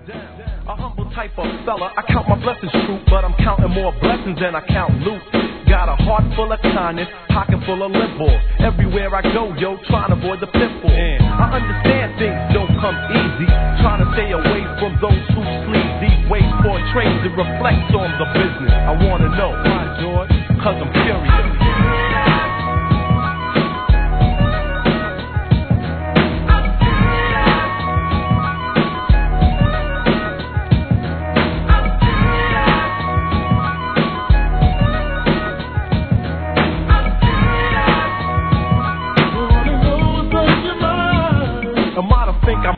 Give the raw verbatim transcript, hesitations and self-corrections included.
A humble type of fella, I count my blessings true, but I'm counting more blessings than I count loot. Got a heart full of kindness, pocket full of lip balls. Everywhere I go, yo, trying to avoid the pitfall. I understand things don't come easy, trying to stay away from those who sleazy. Wait for trades and reflect on the business. I wanna know why, George? Cause I'm